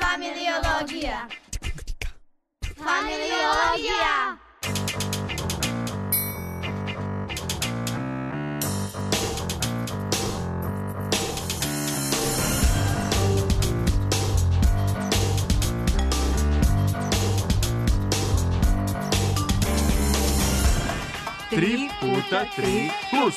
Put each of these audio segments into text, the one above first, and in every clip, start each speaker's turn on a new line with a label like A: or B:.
A: Familiologija. Familiologija.
B: Tri puta tri plus.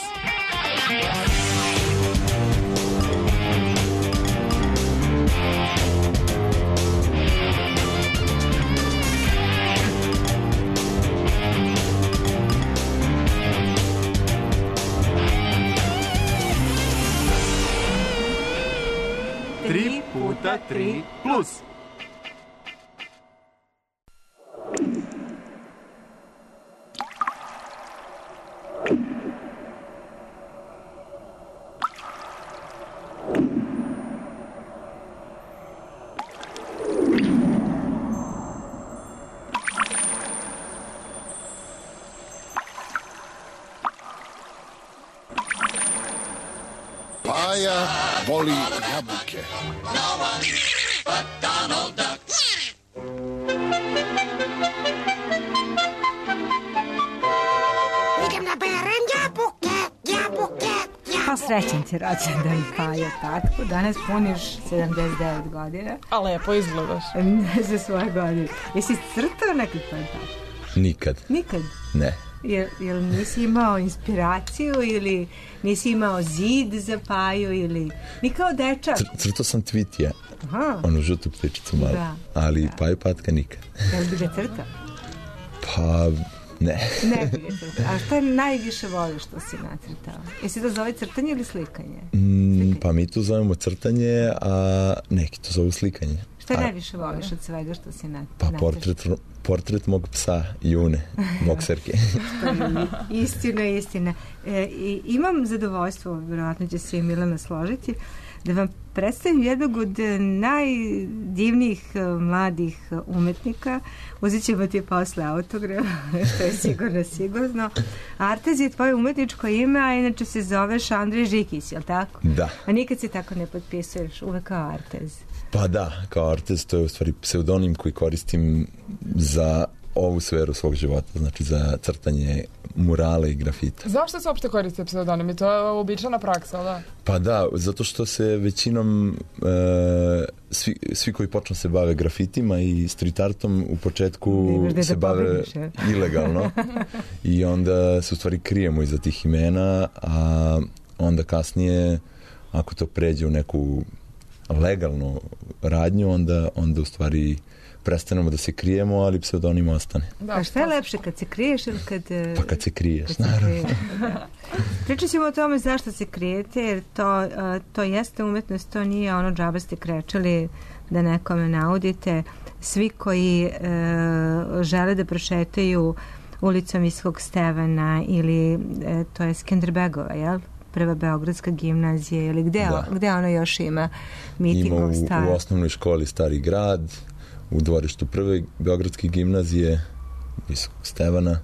B: Tri puta tri plus.
C: Paja voli jabuke.
D: Idem na beren jabuke.
E: Pa srećan ti rođendan, Paja, tatku. Danas puniš 79 godina.
F: A lepo izgledaš.
E: Za svoje godine. Jesi crtao nekad, Paja, tatku?
G: Nikad.
E: Nikad?
G: Ne.
E: Jel nisi imao inspiraciju ili nisi imao zid za Paju ili ni kao dečak?
G: Crtao sam Tvitija.
E: Aha.
G: Onu žutu ptičicu malo.
E: Da,
G: ali
E: da.
G: Paju patka nikad.
E: Jel bi ga crtao?
G: Pa ne.
E: Ne bi ga crtao. A šta najviše voliš što si nacrtao? Jesi to zove crtanje ili slikanje?
G: Pa mi to zovemo crtanje, a neki to zovu slikanje.
E: Šta najviše voliš od svega što si
G: Pa
E: nacrtao?
G: portret mog psa, June, mog Serke.
E: Istina. Imam zadovoljstvo, vjerojatno će se i Milana složiti, da vam predstavim jednog od najdivnijih mladih umetnika. Uzet ćemo ti posle autograf, što je sigurno. Artez je tvoje umetničko ime, a inače se zoveš Andrej Žikić, je li tako?
G: Da.
E: A nikad se tako ne potpisuješ, uvek kao Artez.
G: Pa da, kao Artez, to je u stvari pseudonim koji koristim za ovu sferu svog života, znači za crtanje murale i grafita.
F: Zašto se uopšte koriste pseudonimi? To je uobičajena praksa, da?
G: Pa da, zato što se većinom svi koji počnu se bave grafitima i street artom u početku se bave ilegalno i onda se u stvari krijemo iza tih imena, a onda kasnije ako to pređe u neku legalnu radnju, onda u stvari prestanemo da se krijemo, ali pseudonim ostane.
E: Da, a šta je lepše, kad se kriješ ili kad...
G: Pa kad se kriješ, naravno.
E: Pričat ćemo o tome zašto se krijete, jer to jeste umetnost, to nije ono džaba ste krečali da nekome naudite. Svi koji žele da prošetaju ulicom Visokog Stevana ili to je Skenderbegova, jel? Prva Beogradska gimnazija ili gde ono još ima mitingov
G: Ima u osnovnoj školi Stari grad, u dvorištu prve Beogradske gimnazije Visokog Stevana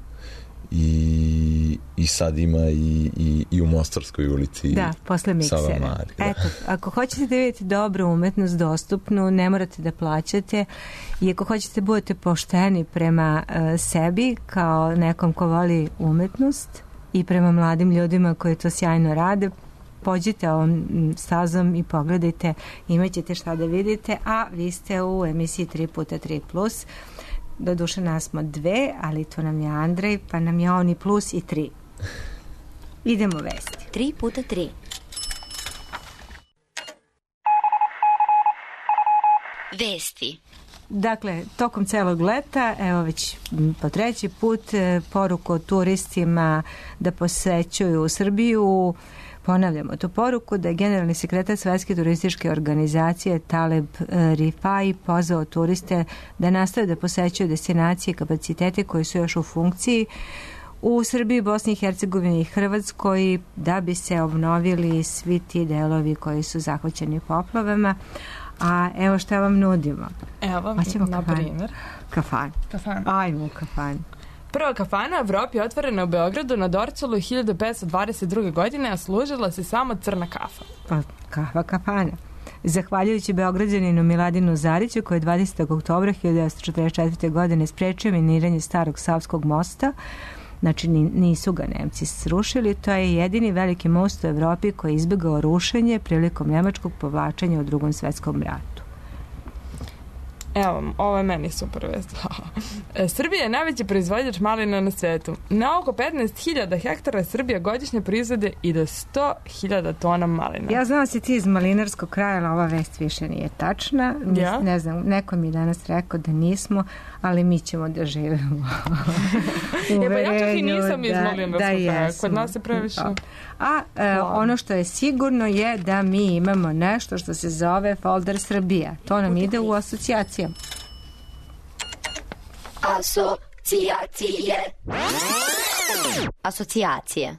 G: i sad ima i u Mostarskoj ulici.
E: Da, posle miksera. Eto, ako hoćete da vidite dobru umetnost dostupnu, ne morate da plaćate i ako hoćete budete pošteni prema sebi kao nekom ko voli umetnost i prema mladim ljudima koji to sjajno rade, pođite ovom stazom i pogledajte, imat ćete šta da vidite, a vi ste u emisiji 3x3+. Doduše nas smo dve, ali to nam je Andrej, pa nam je on i plus i 3. Idemo vesti.
A: 3x3. Vesti.
E: Dakle, tokom celog leta, evo već po treći put, poruku turistima da posećuju Srbiju. Ponavljamo tu poruku da je generalni sekretar Svetske turističke organizacije Taleb Rifai pozvao turiste da nastave da posećuju destinacije i kapacitete koji su još u funkciji u Srbiji, Bosni i Hercegovini i Hrvatskoj da bi se obnovili svi ti delovi koji su zahvaćeni poplavama. A evo šta vam nudimo.
F: Evo, na primjer.
E: Kafan. Ajmo u kafan.
F: Prva kafana u Evropi je otvorena u Beogradu na Dorcalu 1522. godine, a služila se samo crna kafa.
E: Pa, kafana. zahvaljujući Beograđaninu Miladinu Zariću koji je 20. oktobra 1944. godine sprečio miniranje starog Savskog mosta. Znači nisu ga Nemci srušili. To je jedini veliki most u Evropi koji je izbjegao rušenje prilikom njemačkog povlačenja u Drugom svetskom ratu.
F: Evo, ovo je meni super vest. Srbija je najveći proizvođač malina na svetu. Na oko 15.000 hektara Srbija godišnje proizvode i do 100.000 tona malina.
E: Ja znam da si ti iz malinarskog kraja, ali ova vest više nije tačna. Ja? Ne znam, neko mi je danas rekao da nismo, ali mi ćemo da živimo.
F: Ja čak i nisam iz malinarskog kraja. Kod nas je previše.
E: Ono što je sigurno je da mi imamo nešto što se zove folder Srbija. To nam ide u asocijacijama.
A: Asocijacije.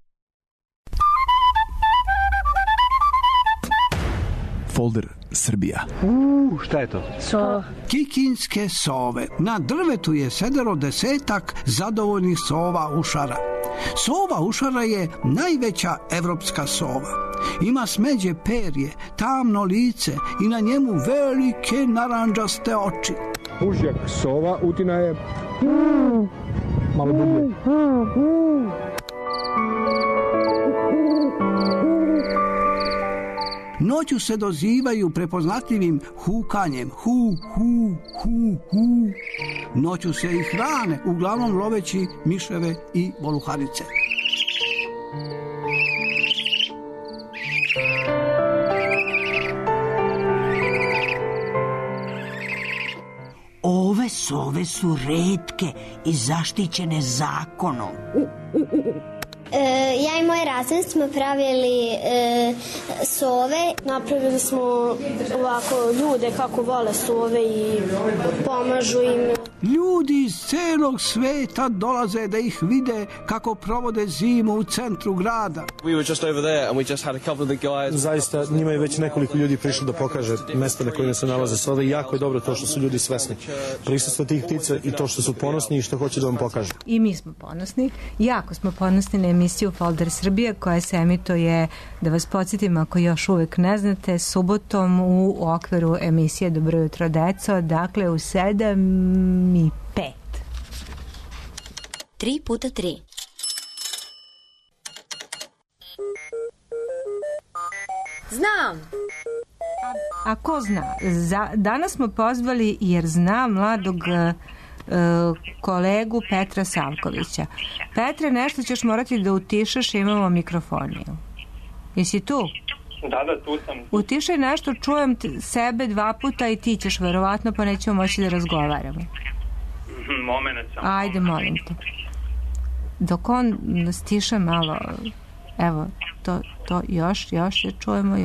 H: Folder Srbija.
B: Šta je to?
I: Kikinske sove. Na drvetu je sedero desetak zadovoljnih sova ušara. Sova ušara je najveća evropska sova. Ima smeđe perje, tamno lice i na njemu velike narandžaste oči.
J: Užjak sova utina je malo dublje.
I: Noću se dozivaju prepoznatljivim hukanjem. Hu, hu, hu, hu. Noću se i hrane, uglavnom loveći miševe i voluharice.
K: Ove sove su retke i zaštićene zakonom.
L: Ja i moj razred smo pravili sove.
M: Napravili smo ovako ljude kako vole sove i pomažu im.
I: Ljudi iz celog sveta dolaze da ih vide kako provode zimu u centru grada.
J: Zaista njima je već nekoliko ljudi prišlo da pokaže mesta na kojima se nalaze sove i jako je dobro to što su ljudi svesni prisustva tih ptica i to što su ponosni i što hoće da vam pokažu.
E: I mi smo ponosni, jako smo ponosni na emisiju Folder Srbije koja se emituje, da vas podsjetim ako još uvek ne znate, subotom u okviru emisije Dobro jutro deco, dakle u 7:05.
A: 3x3. Znam.
E: A ko zna? Danas smo pozvali jer zna mladog kolegu Petra Savkovića. Petre, nešto ćeš morati da utišaš, imamo mikrofoniju. Jesi tu?
N: Da, tu sam.
E: Utišaj nešto, čujem sebe 2 puta i ti ćeš verovatno, pa nećemo moći da razgovaramo.
N: Moment samo.
E: Ajde, molim te. Dok on stiša malo, evo, to još se čujemo.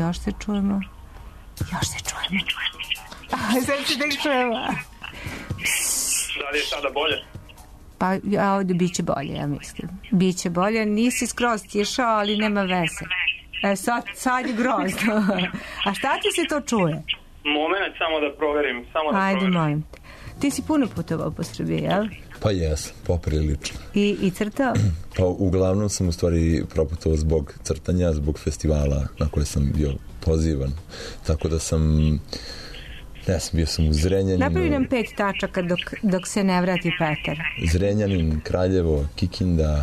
E: Sad se tek čujemo.
N: Da li je sada bolje?
E: Pa ovdje bit će bolje, ja mislim. Biće bolje, nisi skroz stišao, ali nema veze. Sad je grozno. A šta ti se to čuje?
N: Moment, samo da proverim.
E: Ajde, molim te. Ti si puno putovao po Srbiji, jel?
G: Pa jesam, poprilično.
E: I crtao?
G: Pa uglavnom sam u stvari proputovao zbog crtanja, zbog festivala na koje sam bio pozivan. Tako da bio sam u Zrenjaninu.
E: Napravi nam 5 tačaka dok se ne vrati Petar.
G: Zrenjanin, Kraljevo, Kikinda,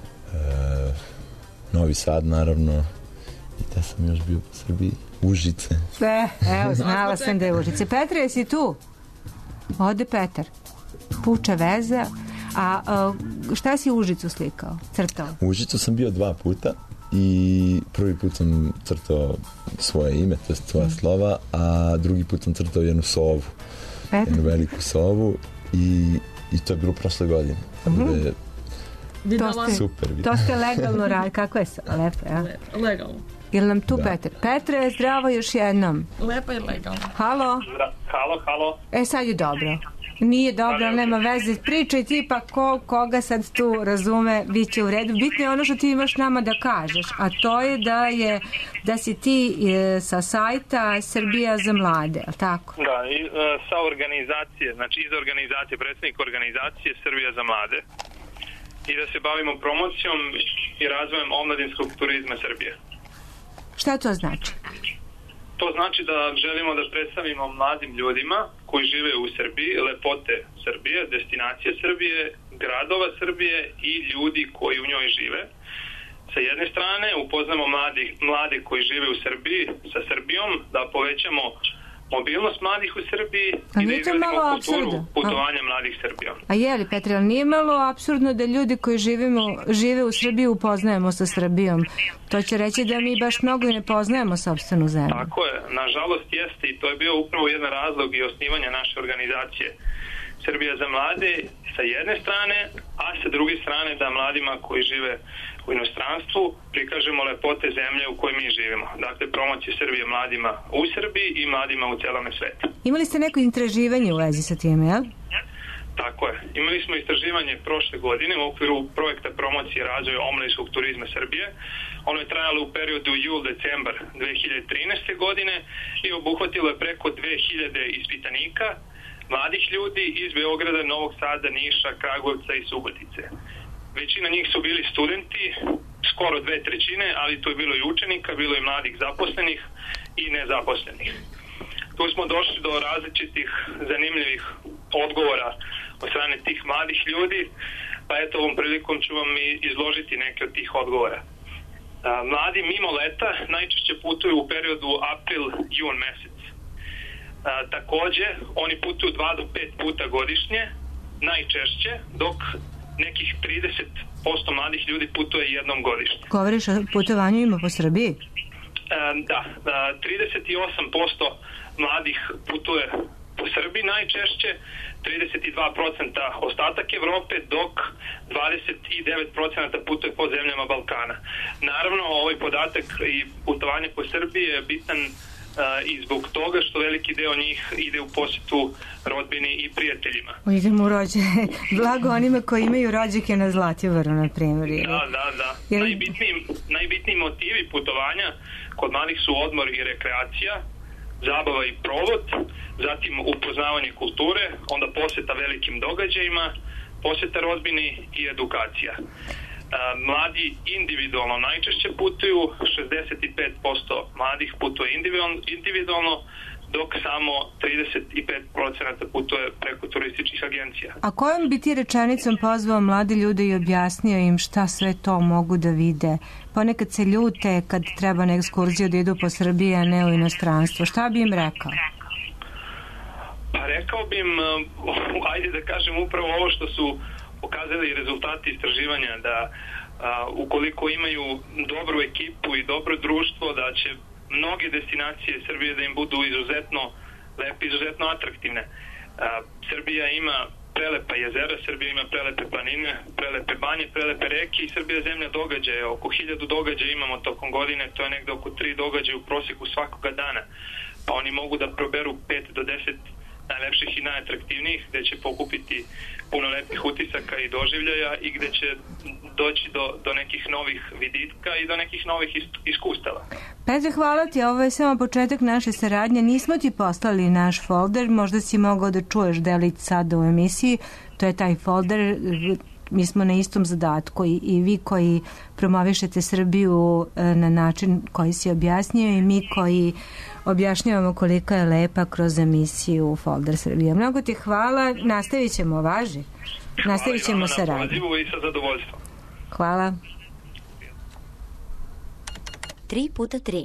G: Novi Sad naravno. I da sam još bio po Srbiji. Užice.
E: Evo, znala sam da je Užice. Petre, jesi tu? Ode Petar. Puča veza. A šta si Užicu slikao? Crtao?
G: Užicu sam bio 2 puta i prvi put sam crtao svoje ime, to je svoja slova, a drugi put sam crtao jednu sovu. Jednu veliku sovu i to je bilo prošle godine. Super.
E: To ste legalno radili. Kako je lepo, ja?
F: Legalno.
E: Jel nam tu Petar? Petre, zdravo još jednom.
F: Lepo je legalno.
E: Halo?
N: Halo.
E: Sad je dobro. Nije dobro, ali nema veze. Pričaj ti pa koga sad tu razume, bit će u redu. Bitno je ono što ti imaš nama da kažeš, a to je da si ti sa sajta Srbija za mlade, ali tako?
N: Da, sa organizacije, znači iz organizacije, predsjednik organizacije Srbija za mlade. I da se bavimo promocijom i razvojem omladinskog turizma Srbije.
E: Šta to znači?
N: To znači da želimo da predstavimo mladim ljudima koji žive u Srbiji lepote Srbije, destinacije Srbije, gradova Srbije i ljudi koji u njoj žive. Sa jedne strane upoznamo mlade koji žive u Srbiji sa Srbijom, da povećamo mobilnost mladih u Srbiji i da izgradimo kulturu putovanja mladih Srbijom.
E: A je li, Petre, ali nije malo apsurdno da ljudi koji žive u Srbiji upoznajemo sa Srbijom? To će reći da mi baš mnogo i ne poznajemo sopstvenu zemlju.
N: Tako je, nažalost jeste i to je bio upravo jedan razlog i osnivanja naše organizacije Srbija za mlade sa jedne strane, a sa druge strane da mladima koji žive u inostranstvu prikažemo lepote zemlje u kojoj mi živimo. Dakle, promocije Srbije mladima u Srbiji i mladima u celome svetu.
E: Imali ste neko istraživanje u vezi sa tim, jel?
N: Tako je. Imali smo istraživanje prošle godine u okviru projekta promocije razvoja omladinskog turizma Srbije. Ono je trajalo u periodu jul-decembar 2013. godine i obuhvatilo je preko 2000 ispitanika, mladih ljudi iz Beograda, Novog Sada, Niša, Kragujevca i Subotice. Većina njih su bili studenti, skoro 2/3, ali tu je bilo i učenika, bilo je mladih zaposlenih i nezaposlenih. Tu smo došli do različitih zanimljivih odgovora od strane tih mladih ljudi, pa eto ovom prilikom ću vam i izložiti neke od tih odgovora. Mladi mimo leta najčešće putuju u periodu april-jun mesec. Takođe, oni putuju 2 do 5 puta godišnje, najčešće, dok nekih 30% mladih ljudi putuje jednom godišnje.
E: Govoriš o putovanjima po Srbiji?
N: Da, 38% mladih putuje po Srbiji najčešće, 32% ostatak Evrope, dok 29% putuje po zemljama Balkana. Naravno, ovaj podatak i putovanje po Srbiji je bitan i zbog toga što veliki deo njih ide u posjetu rodbini i prijateljima.
E: Idemo u rođenje. Blago onima koji imaju rođake na Zlatiboru, na primjer.
N: Da. Najbitniji motivi putovanja kod mladih su odmor i rekreacija, zabava i provod, zatim upoznavanje kulture, onda posjeta velikim događajima, posjeta rodbini i edukacija. Mladi individualno najčešće putuju, 65% mladih putuje individualno, dok samo 35% putuje preko turističkih agencija.
E: A kojom bi ti rečenicom pozvao mladi ljude i objasnio im šta sve to mogu da vide? Ponekad se ljute kad treba na ekskurziju da idu po Srbiji, a ne u inostranstvo. Šta bi im rekao?
N: Pa rekao bi im, ajde da kažem upravo ovo što su pokazali rezultati istraživanja, da ukoliko imaju dobru ekipu i dobro društvo, da će mnoge destinacije Srbije da im budu izuzetno lepe, izuzetno atraktivne. Srbija ima prelepa jezera, Srbija ima prelepe planine, prelepe banje, prelepe reke i Srbija je zemlja događaja. Oko 1000 događaja imamo tokom godine, to je negde oko 3 događaja u prosjeku svakoga dana. Pa oni mogu da proberu 5 do 10 najlepših i najatraktivnijih, gde će pokupiti puno lepih utisaka i doživljaja i gde će doći do nekih novih viditka i do nekih novih iskustava.
E: Petre, hvala ti, ovo je samo početak naše saradnje. Nismo ti poslali naš folder, možda si mogao da čuješ delić sada u emisiji. To je taj folder, mi smo na istom zadatku i vi koji promovišete Srbiju na način koji si objasnio i mi koji objašnjavamo koliko je lepa kroz emisiju Folder Srbija. Mnogo ti hvala, nastavit ćemo, važi? Nastavit ćemo saradnju.
N: Hvala i vama na pozivu i sa zadovoljstvom.
E: Hvala.
A: 3x3.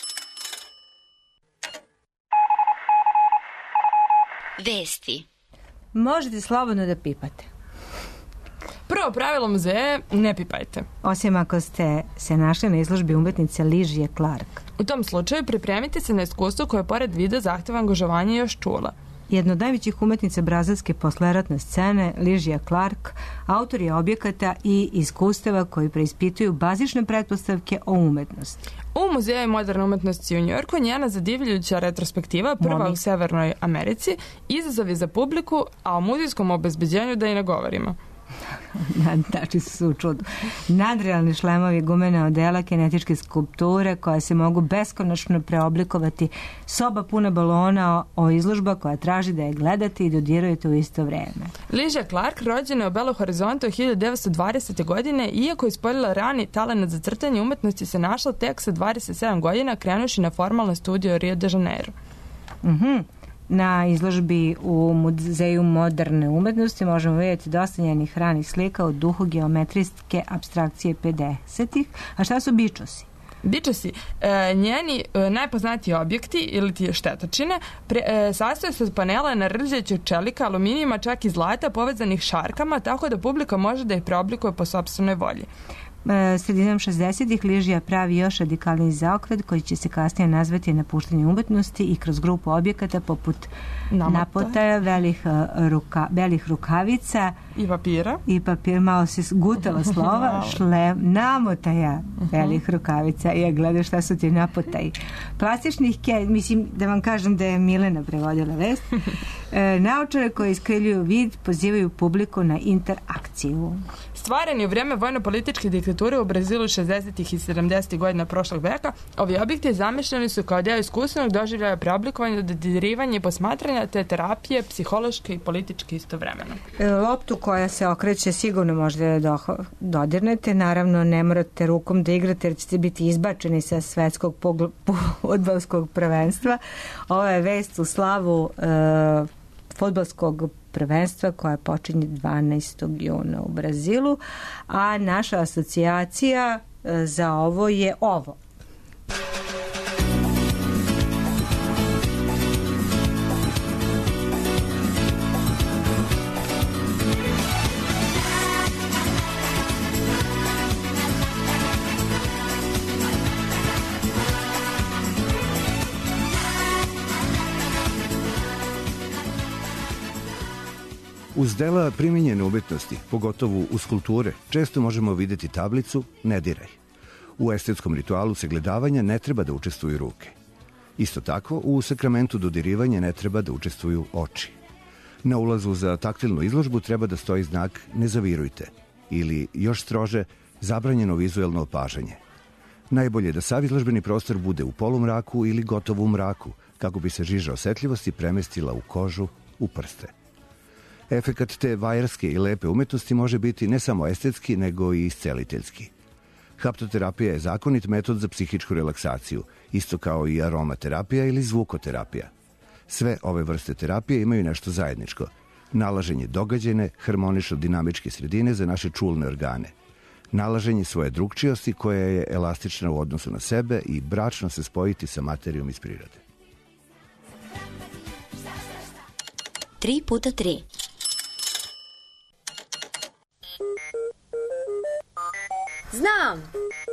A: Vesti.
E: Možete slobodno da pipate.
F: Prvo pravilo muzeja je ne pipajte.
E: Osim ako ste se našli na izložbi umetnice Ližije Clark.
F: U tom slučaju pripremite se na iskustvo koje pored vida zahteva angažovanje još čula.
E: Jedna od najvećih umetnica brazilske posleratne scene, Ližija Clark, autor je objekata i iskustava koji preispituju bazične pretpostavke o umetnosti.
F: U Muzeju moderne umetnosti u Njujorku njena zadivljujuća retrospektiva, prva u Severnoj Americi, izazov je za publiku, a o muzejskom obezbeđenju da i ne govorimo.
E: Znači su čudo. Nadrealni šlemovi, gumena odela, kinetičke skulpture koje se mogu beskonačno preoblikovati, soba puna balona, o izložba koja traži da je gledate i dodirujete u isto vreme.
F: Liža Clark rođena je u Belo Horizontu 1920. godine, iako je ispoljila rani talenat za crtanje umetnosti, se našla tek sa 27 godina krenuši na formalne studije u Rio de Janeiro.
E: Na izložbi u Muzeju moderne umetnosti možemo vidjeti dosta njenih ranih slika u duhu geometrijske apstrakcije 50-ih. A šta su bičosi?
F: Bičosi, njeni najpoznatiji objekti ili ti štetočine sastoje se od panela na rđećeg čelika, aluminijuma, čak i zlata povezanih šarkama, tako da publika može da ih preoblikuje po sopstvenoj volji.
E: Sredinom 60-ih Ližija pravi još radikalni zaokret koji će se kasnije nazvati napuštanje umetnosti i kroz grupu objekata poput napotaja, belih rukavica i papira, malo se gutalo slova, namotaja belih rukavica. Ja gledam šta su ti napotaji. Plastičnih mislim da vam kažem da je Milena prevodila vest. Naočare koje iskrivljuju vid pozivaju publiku na interakciju.
F: Stvarani u vrijeme vojno-političke diktature u Brazilu 60. i 70. godina prošlog veka, ovi objekti zamišljeni su kao deo iskustvenog doživljaja preoblikovanja, dodirivanja i posmatranja te terapije, psihološke i političke istovremeno.
E: Loptu koja se okreće sigurno možete da dodirnete, naravno ne morate rukom da igrate jer ćete biti izbačeni sa svetskog fudbalskog prvenstva. Ovo je vest u slavu fudbalskog prvenstva koja počinje 12. juna u Brazilu, a naša asocijacija za ovo je ovo.
O: Uz dela primijenjene umetnosti, pogotovo u skulpture, često možemo vidjeti tablicu "Ne diraj". U estetskom ritualu sagledavanja ne treba da učestvuju ruke. Isto tako, u sakramentu dodirivanja ne treba da učestvuju oči. Na ulazu za taktilnu izložbu treba da stoji znak "Ne zavirujte" ili, još strože, "Zabranjeno vizuelno opažanje". Najbolje da sav izložbeni prostor bude u polumraku ili gotovo u mraku, kako bi se žiža osetljivosti premestila u kožu, u prste. Efekat te vajerske i lepe umetnosti može biti ne samo estetski, nego i isceliteljski. Haptoterapija je zakonit metod za psihičku relaksaciju, isto kao i aromaterapija ili zvukoterapija. Sve ove vrste terapije imaju nešto zajedničko. Nalaženje događene, harmonično-dinamičke sredine za naše čulne organe. Nalaženje svoje drugčijosti koja je elastična u odnosu na sebe i bračno se spojiti sa materijom iz prirode.
A: 3x3. Znam!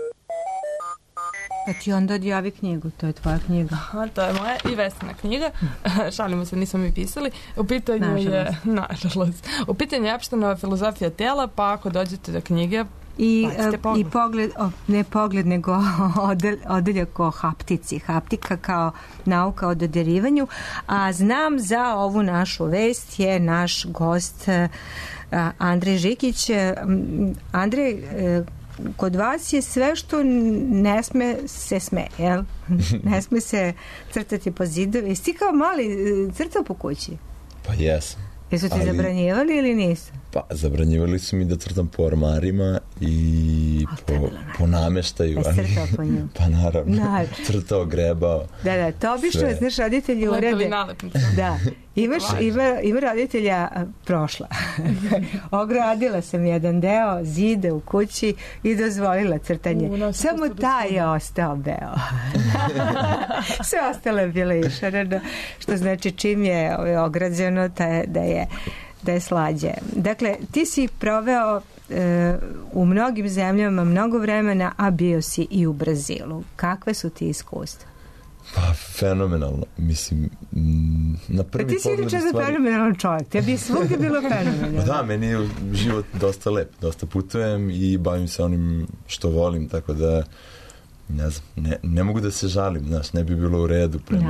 E: Pa ti onda odjavi knjigu, to je tvoja knjiga.
F: Aha, to je moja i Vesna knjiga. Šalimo se, nismo mi pisali. U pitanju je, nažalost, u pitanju je Epštenova filozofija tela, pa ako dođete do knjige,
E: i pogled, ne pogled, nego odeljak o haptici. Haptika kao nauka o dodirivanju. A znam za ovu našu vest je naš gost Andrej Žikić. Andrej, kod vas je sve što ne sme se sme, jel? Ne sme se crtati po zidovi. Jesi ti kao mali crtao po kući?
G: Pa jesam.
E: Jesu ti zabranjivali ili nisu?
G: Pa zabranjivali su mi da crtam po ormarima i po nameštaju.
E: Crtao po nju.
G: Pa naravno. Crtao, grebao.
E: Da, to obično, znaš, roditelji urede. Da. Ima roditelja prošla. Ogradila sam jedan deo zide u kući i dozvolila crtanje. Samo taj je ostao beo. Sve ostalo je bilo išarano, što znači čim je ograđeno da je slađe. Dakle, ti si proveo u mnogim zemljama mnogo vremena, a bio si i u Brazilu. Kakve su ti iskustva?
G: Pa, fenomenalno. Mislim, na prvi pogled...
E: Ti si inače za fenomenalan čovjek. Tebi je svugdje bilo fenomenalno.
G: Da, meni je život dosta lep. Dosta putujem i bavim se onim što volim, tako da ne znam, ne mogu da se žalim, znaš, ne bi bilo u redu prema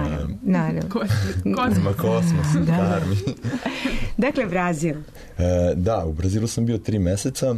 G: kosmos, karmi.
E: Dakle, Brazil.
G: Da, u Brazilu sam bio 3 meseca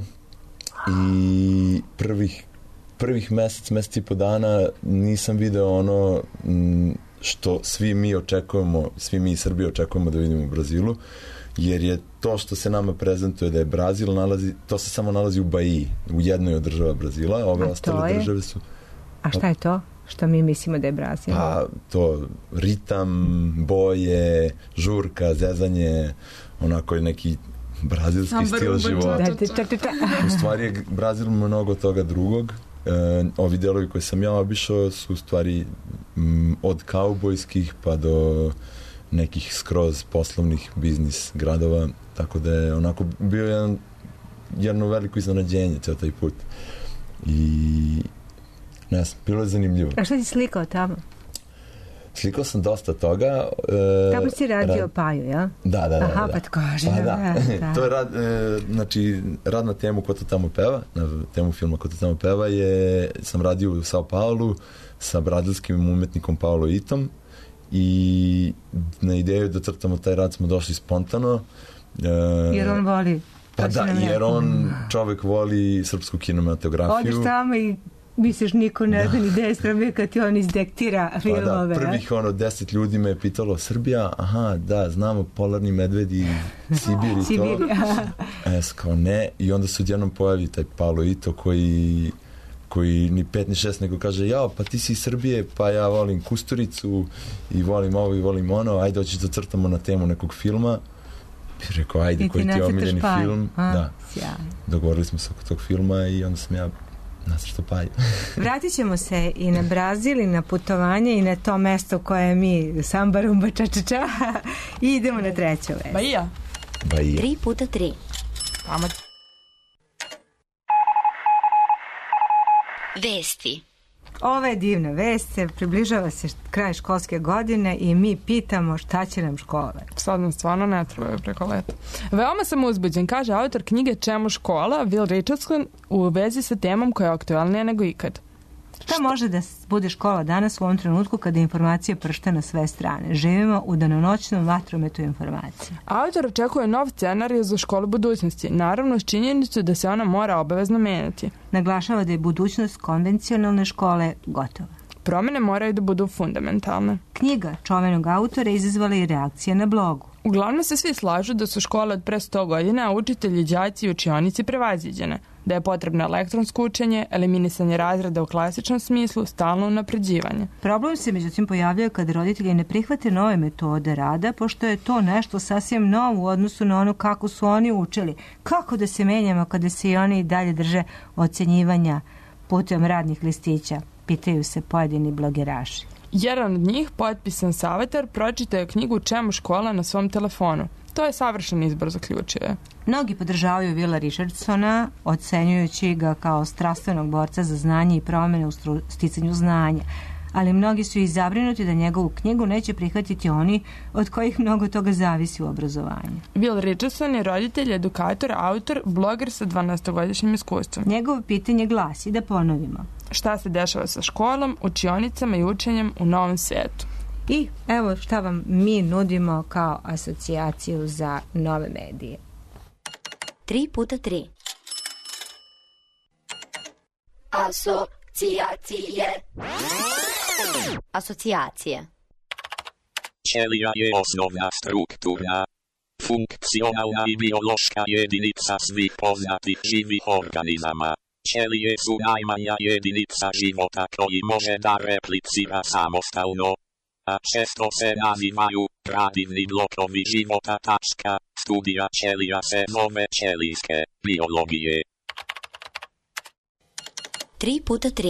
G: i prvih mesec i po dana nisam video ono što svi mi očekujemo, svi mi iz Srbije očekujemo da vidimo u Brazilu, jer je to što se nama prezentuje da je Brazil to se samo nalazi u Bahiji, u jednoj od država Brazila, ove ostale države su...
E: A šta je to što mi mislimo da je Brazil?
G: Pa, to ritam, boje, žurka, zezanje, onako je neki brazilski stil života. U stvari je Brazil mnogo toga drugog. Ovi delovi koje sam ja obišao su u stvari od kaubojskih pa do nekih skroz poslovnih biznis gradova, tako da je onako bio jedno veliko iznenađenje ceo taj put. I ne znam, bilo je zanimljivo.
E: A šta ti slikao tamo?
G: Slikao sam dosta toga.
E: Tamo si radio Paju, ja?
G: Da.
E: Aha, pa tko kaže.
G: Da. To je rad na temu Ko to tamo peva, na temu filma Ko to tamo peva sam radio u Sao Paulo sa brazilskim umetnikom Paulo Itom i na ideju da crtamo taj rad smo došli spontano.
E: Jer on voli.
G: Pa da, jer on čovek voli srpsku kinematografiju.
E: Odeš tamo i misliš niko ne zna ni gde je Srbija kad ti on izdektira filmove.
G: Pa da, prvih 10 ljudi me je pitalo Srbija, aha, da, znamo Polarni medvedi, Sibir i to. Kao ne, i onda se odjednom pojavi taj Paulo Ito koji ni 5 ni 6 nego kaže, jao, pa ti si iz Srbije, pa ja volim Kusturicu i volim ovo i volim ono, ajde hoćeš da crtamo na temu nekog filma. I rekao, ajde, koji ti je omiljeni film. Da, dogovorili smo se oko tog filma i onda sam ja nacrtao Paju.
E: Vratit ćemo se i na Brazil i na putovanje i na to mesto koje mi samba rumba ča i idemo na treću vest.
F: Bahija.
A: 3x3. Vesti.
E: Ova je divna vest, približava se kraj školske godine i mi pitamo šta će nam škola.
F: Sad nam stvarno ne trebaju preko leta. Veoma sam uzbuđen, kaže autor knjige Čemu škola, Will Richardson, u vezi sa temom koja je aktualnija nego ikad.
E: Šta može da bude škola danas u ovom trenutku kada informacije pršte na sve strane? Živimo u danonoćnom vatrometu informacije.
F: Autor očekuje nov scenarij za školu budućnosti, naravno s činjenicu da se ona mora obavezno menjati.
E: Naglašava da je budućnost konvencionalne škole gotova.
F: Promene moraju da budu fundamentalne.
E: Knjiga čuvenog autora izazvala i reakcije na blogu.
F: Uglavnom se svi slažu da su škole od pre 100 godina, a učitelji, đaci i učionici prevaziđene, da je potrebno elektronsko učenje, eliminisanje razreda u klasičnom smislu, stalno unapređivanje.
E: Problem se međutim pojavljaju kada roditelji ne prihvate nove metode rada, pošto je to nešto sasvim novo u odnosu na ono kako su oni učili. Kako da se menjamo kada se i oni dalje drže ocenjivanja putem radnih listića, pitaju se pojedini blogeraši.
F: Jedan od njih, potpisan Savetar, pročitao je knjigu Čemu škola na svom telefonu. To je savršen izbor, zaključio je.
E: Mnogi podržavaju Willa Richardsona, ocenjujući ga kao strastvenog borca za znanje i promjene u sticanju znanja. Ali mnogi su i zabrinuti da njegovu knjigu neće prihvatiti oni od kojih mnogo toga zavisi u obrazovanju.
F: Will Richardson je roditelj, edukator, autor, bloger sa 12-godišnjim iskustvom.
E: Njegovo pitanje glasi, da ponovimo.
F: Šta se dešava sa školom, učionicama i učenjem u novom svijetu?
E: I evo šta vam mi nudimo kao asocijaciju za nove medije.
A: 3x3. Asocijacije.
P: Ćelija je osnovna struktura. Funkcionalna i biološka jedinica svih poznatih živih organizama. Ćelije su najmanja jedinica života koji može da replicira samostalno, a često se nazivaju gradivni blokovi života. Studija ćelija se zove ćelijske biologije.
A: 3x3.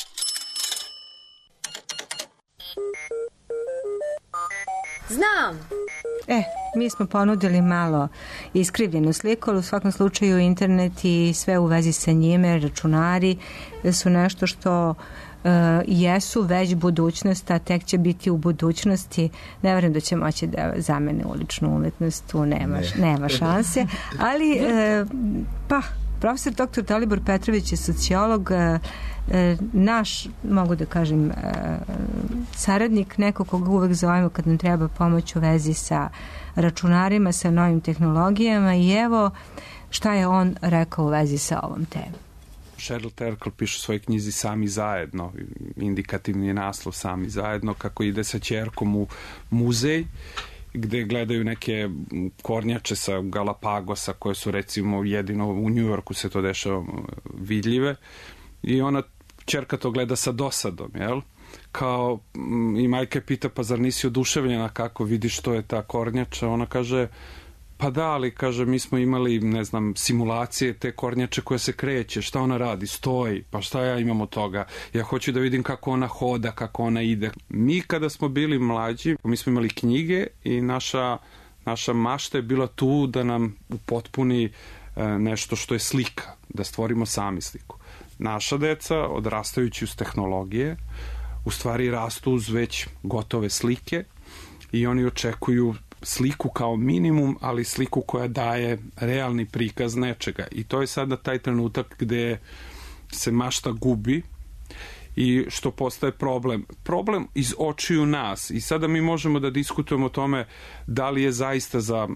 A: Znam!
E: Mi smo ponudili malo iskrivljenu sliku, ali u svakom slučaju internet i sve u vezi sa njime, računari su nešto što jesu već budućnost, a tek će biti u budućnosti. Ne vjerujem da će moći da zamene uličnu umetnost, tu nema šanse, ali Profesor dr. Dalibor Petrović je sociolog, naš, mogu da kažem, saradnik, neko koga uvek zovemo kad nam treba pomoć u vezi sa računarima, sa novim tehnologijama i evo šta je on rekao u vezi sa ovom temom.
Q: Sheryl Terkel piše u svojoj knjizi Sami zajedno, indikativni je naslov Sami zajedno, kako ide sa ćerkom u muzej gde gledaju neke kornjače sa Galapagosa koje su recimo jedino u Njujorku se to dešava vidljive i ona ćerka to gleda sa dosadom, jel? Kao i majka pita pa zar nisi oduševljena kako vidiš što je ta kornjača, ona kaže pa da, ali kaže mi smo imali ne znam simulacije te kornjače koja se kreće, šta ona radi, stoji, pa šta ja imam od toga, ja hoću da vidim kako ona hoda, kako ona ide. Mi kada smo bili mlađi, mi smo imali knjige i naša mašta je bila tu da nam upotpuni nešto što je slika, da stvorimo sami sliku. Naša deca, odrastajući uz tehnologije, u stvari rastu uz već gotove slike i oni očekuju sliku kao minimum, ali sliku koja daje realni prikaz nečega. I to je sada taj trenutak gde se mašta gubi i što postaje problem. Problem iz očiju nas. I sada mi možemo da diskutujemo o tome da li je zaista za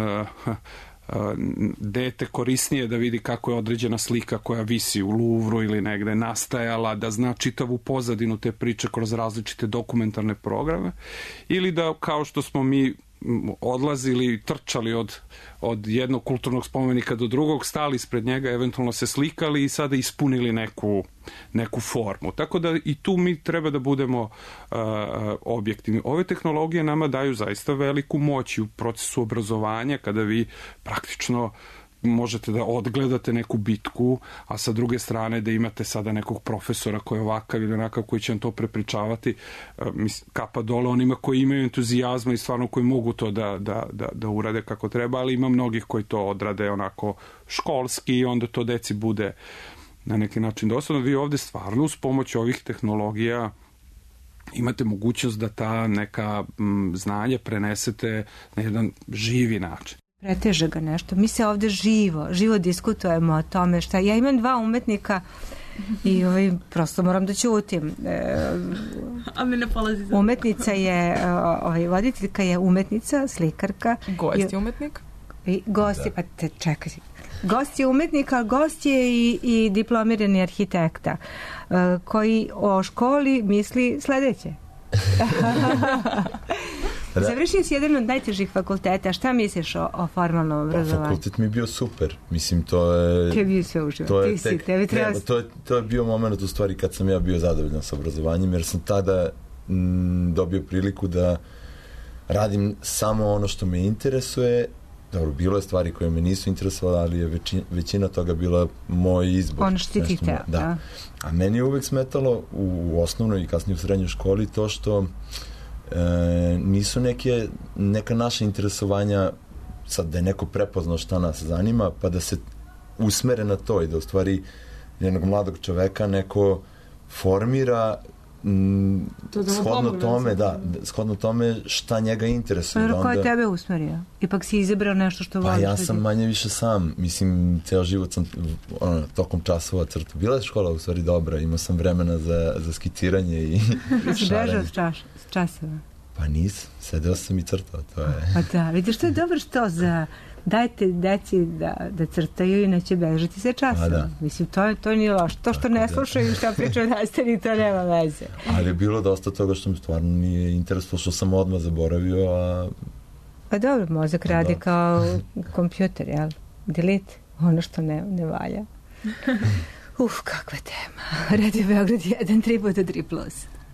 Q: dete korisnije da vidi kako je određena slika koja visi u Louvru ili negde nastajala, da zna čitavu pozadinu te priče kroz različite dokumentarne programe, ili da kao što smo mi odlazili i trčali od jednog kulturnog spomenika do drugog, stali ispred njega, eventualno se slikali i sada ispunili neku formu. Tako da i tu mi treba da budemo objektivni. Ove tehnologije nama daju zaista veliku moć u procesu obrazovanja, kada vi praktično možete da odgledate neku bitku, a sa druge strane da imate sada nekog profesora koji je ovakav ili onakav koji će vam to prepričavati, kapa dole onima koji imaju entuzijazma i stvarno koji mogu to da urade kako treba, ali ima mnogih koji to odrade onako školski i onda to deci bude na neki način dosadno. Vi ovde stvarno uz pomoć ovih tehnologija imate mogućnost da ta neka znanja prenesete na jedan živi način.
E: Preteže ga nešto. Mi se ovde živo diskutujemo o tome šta. Ja imam dva umetnika i prosto moram da ćutim.
F: A mi ne polazi za
E: umetnica je, voditeljka je umetnica, slikarka.
F: Gost je umetnik?
E: Gost je, pa te čekaj. Gost je umetnik, a gost je i diplomirani arhitekta koji o školi misli sledeće. Završio si jedan od najtežih fakulteta. Šta misliš o formalnom obrazovanju?
G: Fakultet mi je bio super. Mislim, to je...
E: Te bio sve uživo.
G: To je bio moment u stvari kad sam ja bio zadovoljan sa obrazovanjem, jer sam tada dobio priliku da radim samo ono što me interesuje. Dobro, bilo je stvari koje me nisu interesovali, ali je većina toga bila moj izbor.
E: Ono što ti teo, da.
G: A meni je uvek smetalo u osnovnoj i kasnije u srednjoj školi to što nisu neka naša interesovanja sad da je neko prepoznao šta nas zanima pa da se usmere na to i da u stvari jednog mladog čoveka neko formira shodno tome šta njega interesuje.
E: Ko je tebe usmerio? Ipak si izabrao nešto što voliš?
G: Pa ja sam manje više sam. Mislim, ceo život sam tokom časova crtao. Bila je škola u stvari dobra. Imao sam vremena za skiciranje i
E: šaranje. Bežao s časova?
G: Pa nisam. Sedeo sam i crtao. To je...
E: Pa da, vidiš, to je dobro što dajte deci da crtaju i neće bežati se časova. Da. Mislim, to nije loše. To što ne slušaju šta pričaju nastavni, to nema veze.
G: Ali je bilo dosta toga što mi stvarno nije interesovalo, što sam odmah zaboravio, a...
E: Pa dobro, mozak radi kao kompjuter, jel? Delete ono što ne valja. Kakva tema. Radio Beograd 1, 3x3+.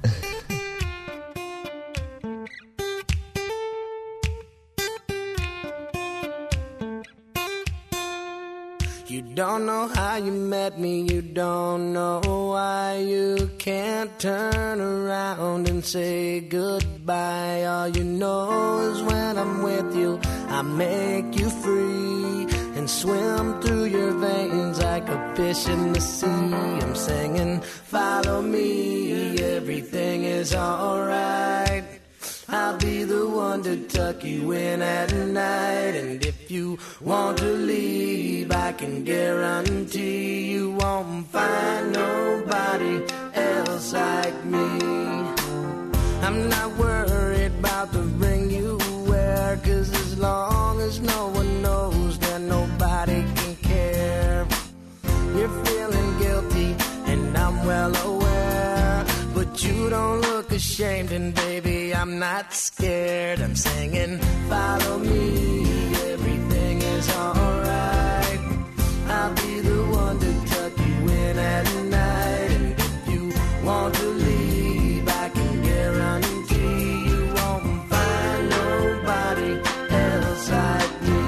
R: You don't know how you met me, you don't know why you can't turn around and say goodbye. All you know is when I'm with you, I make you free and swim through your veins like a fish in the sea. I'm singing, follow me, everything is alright. I'll be the one one to tuck you in at night. And if you want to leave, I can guarantee you won't find nobody else like me. I'm not worried about the ring you wear, 'cause as long as no one knows, then nobody can care. You're feeling guilty and I'm well aware, but you don't look ashamed, and baby, I'm not scared. I'm singing, follow me, everything is alright. I'll be the one to tuck you in at night. And if you want to leave, I can guarantee you won't find nobody else like me.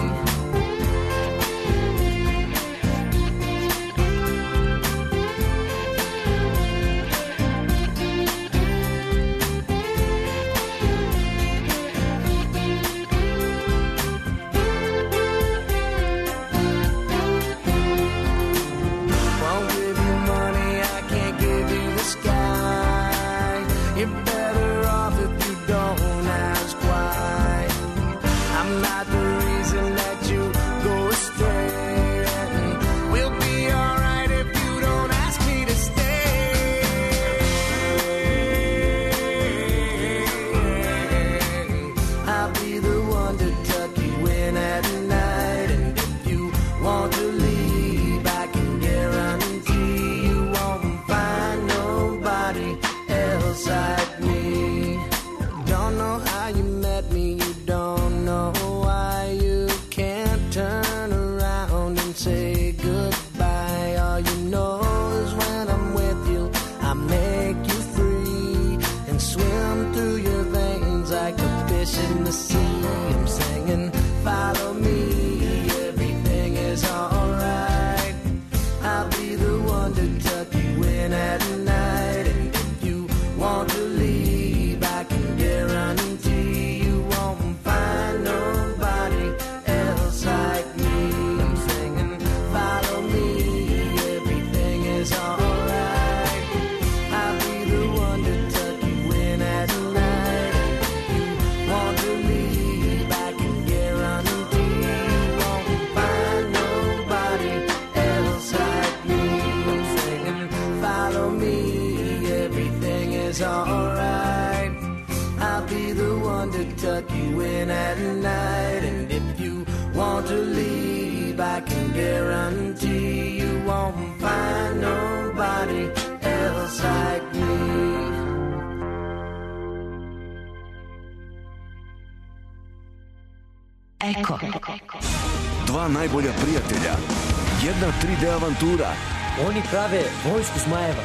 R: In the sea, I'm singing, follow me, everything is alright. I'll be the one to tuck you in at night. And if you want to leave, I can guarantee you won't find nobody else like me. I'm singing, follow me, everything is alright. I'll be the one to tuck you in at night. Alright, I'll be the one to tuck you in at night. And if you want to leave, I can guarantee you won't find nobody else like me.
S: Eko. Dva najbolja prijatelja. Jedna 3D avantura.
T: Oni prave vojsku zmajeva.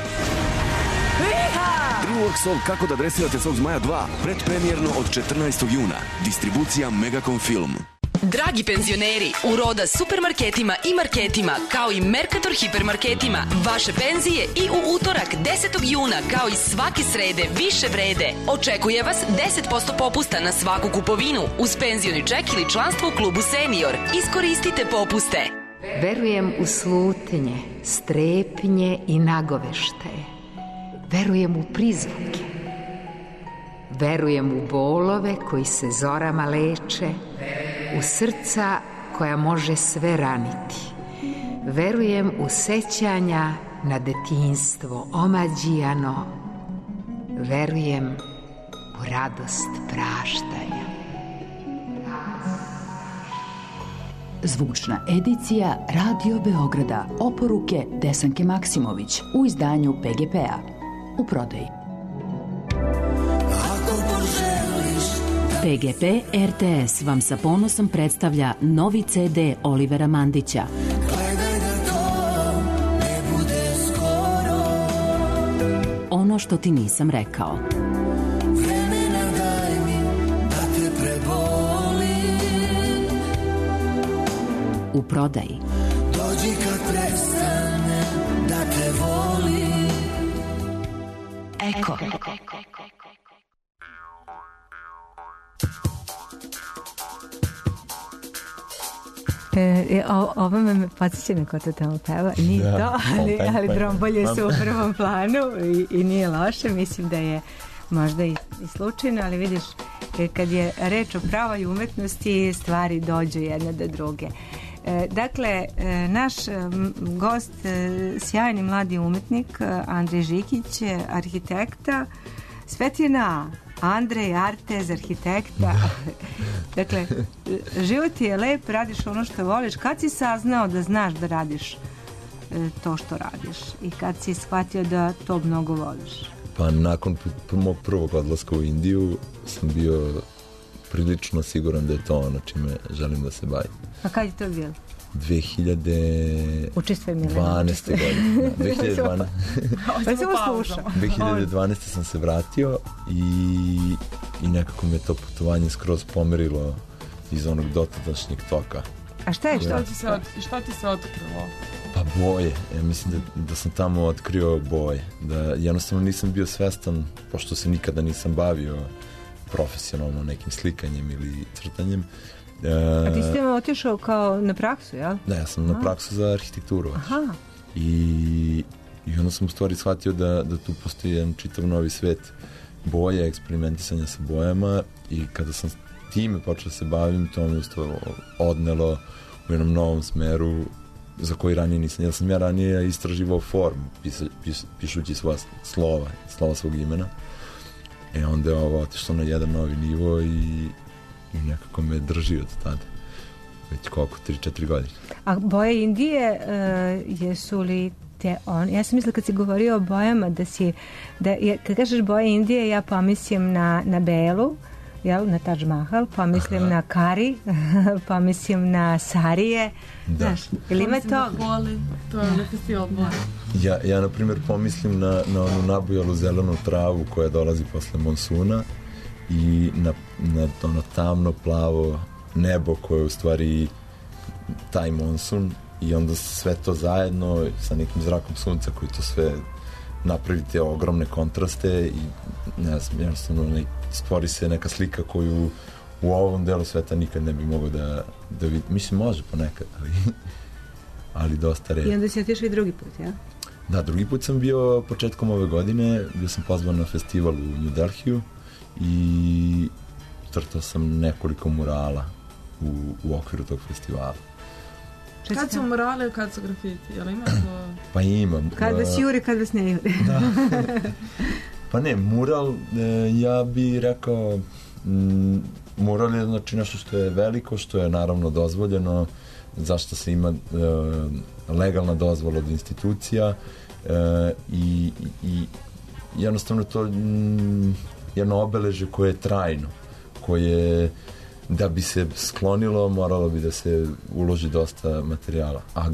S: Trilog Sol kako da dresirate svog zmaja 2. Predpremijerno od 14. juna. Distribucija Megacom Film.
U: Dragi penzioneri, u Roda supermarketima i marketima, kao i Mercator hipermarketima, vaše penzije i u utorak 10. juna, kao i svake srede, više vrede. Očekuje vas 10% popusta na svaku kupovinu, uz penzioni ček ili članstvo u klubu Senior. Iskoristite popuste.
V: Verujem u slutnje, strepnje i nagoveštaje. Verujem u prizvuke. Verujem u bolove koji se zorama leče, u srca koja može sve raniti. Verujem u sećanja na detinjstvo omađijano. Verujem u radost praštanja.
W: Zvučna edicija Radio Beograda. Oporuke Desanke Maksimović u izdanju PGP-a. U prodaji. PGP RTS vam sa ponosom predstavlja novi CD Olivera Mandića. Ono što ti nisam rekao.
R: Vremena daj mi da te prebolim.
W: U prodaji.
R: Dođi kad prestane da te volim.
W: Eko.
E: Ovo me podsjeća na ko to tamo peva. Nije to, ali Drombolje su u prvom planu i nije loše. Mislim da je možda i slučajno, ali vidiš, kad je reč o pravoj umetnosti, stvari dođu jedna do druge. Dakle, naš gost, sjajni mladi umetnik Andrej Žikić, arhitekta, Svetlana Andrej Artez, arhitekta. Dakle, život je lep, radiš ono što voliš. Kad si saznao da znaš da radiš to što radiš i kad si shvatio da to mnogo voliš?
G: Pa nakon mog prvog odlaska u Indiju sam bio prilično siguran da je to ono čime želim da se bavim.
E: A kad je to bilo?
G: 2012. godine. 2012. sam se vratio i nekako me to putovanje skroz pomerilo iz onog dotadašnjeg toka.
E: A šta je
F: šta ti se otkrilo?
G: Pa boje. Ja mislim da sam tamo otkrio boje. Da jednostavno nisam bio svestan, pošto se nikada nisam bavio profesionalno nekim slikanjem ili crtanjem.
E: A ti si tamo otišao kao na praksu, jel?
G: Da, ja sam na praksu za arhitekturu. Aha. I onda sam u stvari shvatio da tu postoji jedan čitav novi svet boje, eksperimentisanja sa bojama i kada sam time počeo se bavim, to me odnelo u jednom novom smeru za koji ranije nisam. Jer sam ja ranije istraživao formu, pišući svoja slova svog imena. Onda je ovo otišlo na jedan novi nivo i nekako me drži od tada. Već koliko, 3-4 godine. A
E: boje Indije, jesu li te on... Ja sam mislila kad si govorio o bojama kad kažeš boje Indije, ja pomislim na belu, na Taj Mahal, pomislim na kari, pomislim na sarije. Znaš, ili ima to?
F: To je festival boje.
G: Ja, na primjer, pomislim na onu nabujalu zelenu travu koja dolazi posle monsuna i na ono tamno plavo nebo koje je u stvari taj monsun i onda sve to zajedno sa nekim zrakom sunca koji to sve napravi te ogromne kontraste i ne znam, jednostavno stvori se neka slika koju u ovom delu sveta nikad ne bi mogao da vidi. Mislim, može ponekad, ali dosta redko.
E: I onda si otišao i drugi put, ja?
G: Da, drugi put sam bio početkom ove godine, bio sam pozvan na festival u New Delhiju i crtao sam nekoliko murala u okviru tog festivala.
F: Kad su murale, kad su grafiti? Jel ima to?
G: Pa imam.
E: Kad vas juri, kad vas ne juri.
G: Da. Pa ne, mural, ja bih rekao, mural je znači nešto što je veliko, što je naravno dozvoljeno, zašto se ima legalna dozvola od institucija i jednostavno to jedno obeležje koje je trajno, koje da bi se sklonilo moralo bi da se uloži dosta materijala. A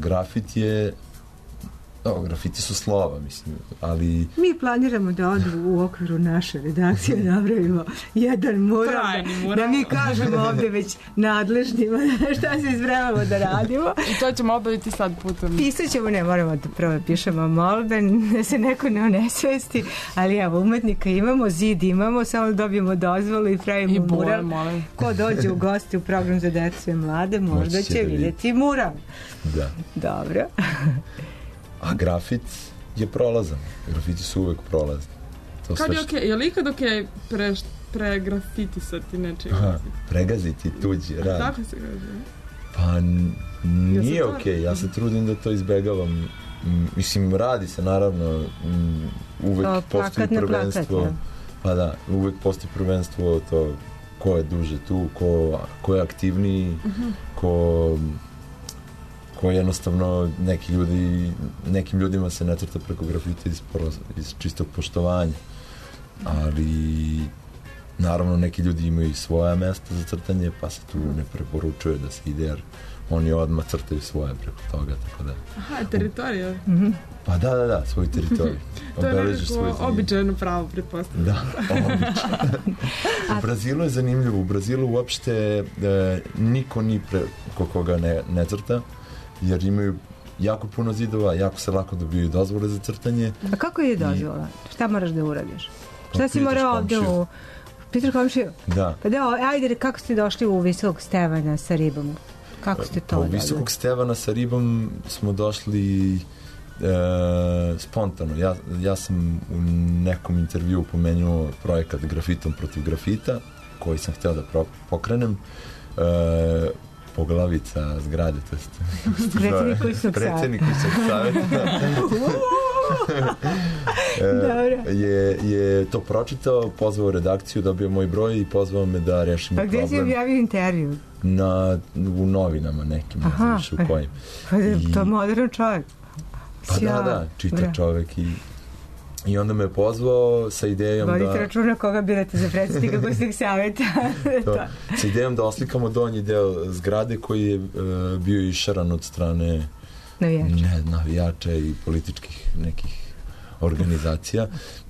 G: grafiti su slova, mislim, ali...
E: Mi planiramo da u okviru naše redakcije napravimo jedan mural, da mi kažemo ovde već nadležnima šta se izvremamo da radimo.
F: I to ćemo obaviti sad putem.
E: Pisat ćemo, ne moramo da prvo pišemo molbe, da se neko ne onesvesti, ali evo, umetnika imamo, zid imamo, samo dobijemo dozvolu i pravimo mural. Ko dođe u gosti u program za decu i mlade, možda će vidjeti mural.
G: Da.
E: Dobro.
G: A grafit je prolazan. Grafiti su uvek prolazni.
F: Kad je okej? Je li ikad okej pregrafitisati nečeg?
G: Pregaziti tuđi rad.
F: Tako se kaže?
G: Pa nije okej. Ja se trudim da to izbegavam. Mislim, radi se naravno. Uvek postoji prvenstvo. Pa da, uvek postoji prvenstvo to ko je duže tu, ko je aktivniji, ko jednostavno nekim ljudima se ne crta preko grafita iz čistog poštovanja, ali naravno neki ljudi imaju svoja mesta za crtanje, pa se tu ne preporučuje da se ide, jer oni odmah crtaju svoje preko toga, tako da...
F: Aha, teritorija?
G: Pa da, svoju teritoriju.
F: To je nekako običajno pravo, pretpostavljam.
G: Da, običajno. U Brazilu je zanimljivo, u Brazilu uopšte niko ni preko koga ne crta, jer imaju jako puno zidova, jako se lako dobiju dozvole za crtanje.
E: A kako je dozvola? Šta moraš da uradiš? Šta si morao ovde u... Pitaš komšiju?
G: Da.
E: Pa da, ajde, kako ste došli u Visokog Stevana sa ribom? Kako ste to
G: u Visokog Stevana sa ribom smo došli spontano. Ja sam u nekom intervjuu pomenuo projekat Grafitom protiv grafita koji sam hteo da pokrenem. Poglavica zgrade, to jest predsjednik Kućnog savjeta je to pročitao, pozvao redakciju, dobio moj broj i pozvao me da rešimo problem.
E: Pa gde si objavio intervju?
G: U novinama nekim, ne znam više u kojim.
E: To je modern čovjek.
G: Pa da, čita čovjek i onda me pozvao sa idejom
E: Vodite računa koga birate za predsjednika Kućnog savjeta.
G: Sa idejom da oslikamo donji deo zgrade koji je bio išaran od strane navijača i političkih nekih organizacija.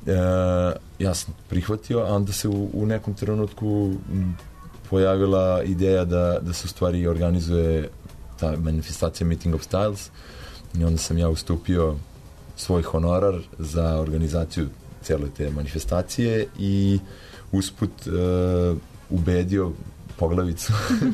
G: Ja sam prihvatio, a onda se u nekom trenutku pojavila ideja da se u stvari organizuje ta manifestacija Meeting of Styles i onda sam ja ustupio svoj honorar za organizaciju cijele te manifestacije i usput ubedio Poglavicu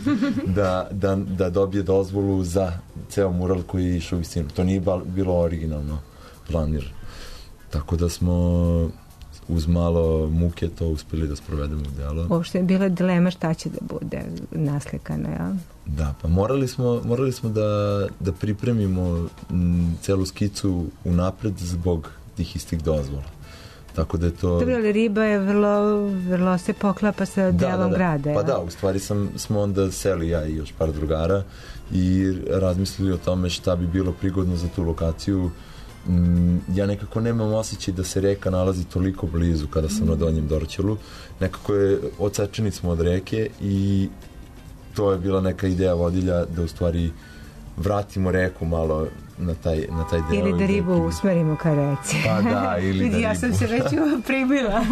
G: da dobije dozvolu za ceo mural koji je išao u visinu. To nije bilo originalno planir. Tako da smo uz malo muke to uspeli da sprovedemo u delo.
E: Uopšte je bila dilema šta će da bude naslikano, jel?
G: Da, pa morali smo da pripremimo celu skicu unapred zbog tih istih dozvola. Tako da je to...
E: Dobro, ali riba je vrlo se poklapa sa delom grada.
G: Pa da, u stvari smo onda seli ja i još par drugara i razmislili o tome šta bi bilo prigodno za tu lokaciju. Ja nekako nemam osjećaj da se reka nalazi toliko blizu kada sam na Donjem Dorćolu. Nekako je odsečeni smo od reke i to je bila neka ideja vodilja da u stvari vratimo reku malo na taj deo.
E: Ili da ribu usmerimo ka reci.
G: Pa da, ili da ribu.
E: Ja sam se već primila.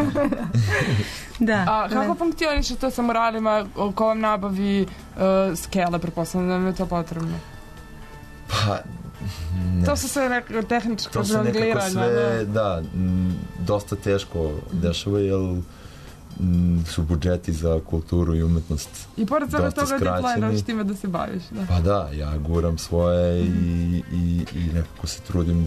E: Da.
F: A kako funkcioniše to sa muralima? Ko vam nabavi skele? Pretpostavljam da je to potrebno.
G: Pa
F: to su sve nekako tehničko
G: to su nekako sve, da, dosta teško dešava, jer su budžeti za kulturu i umetnost
F: i pored svega toga ti planiraš time da se baviš, da?
G: Pa da, ja guram svoje i nekako se trudim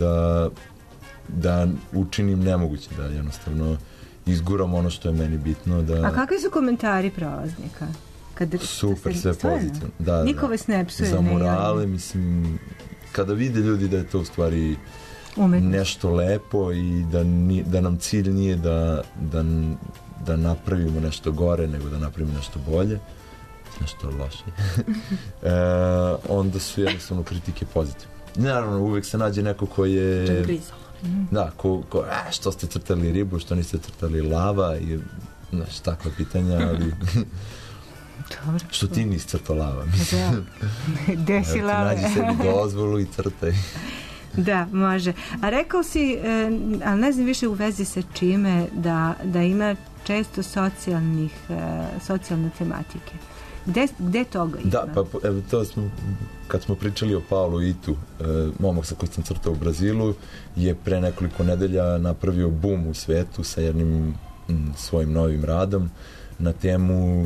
G: da učinim nemoguće, da jednostavno izguram ono što je meni bitno.
E: A kakvi su komentari prolaznika?
G: Super, sve pozitivno. Da,
E: niko vas ne psuje?
G: Za morale, mislim, kada vide ljudi da je to u stvari nešto lepo i da nam cilj nije da napravimo nešto gore, nego da napravimo nešto bolje, nešto loše. Onda su jednostavno kritike pozitivne. Naravno, uvijek se nađe neko ko je... Da, što ste crtali ribu, što niste crtali lava i takva pitanja, ali...
E: Dobro.
G: Što ti nisi crtao lava?
E: Gde si lava?
G: Nađi sebi dozvolu i crtaj.
E: Da, može. A rekao si, ali ne znam više u vezi sa čime, da ima često socijalne tematike. Gde toga ima?
G: Da, pa evo, to smo, kad smo pričali o Paolu Itu, momak sa koji sam crtao u Brazilu, je pre nekoliko nedelja napravio boom u svetu sa jednim svojim novim radom na temu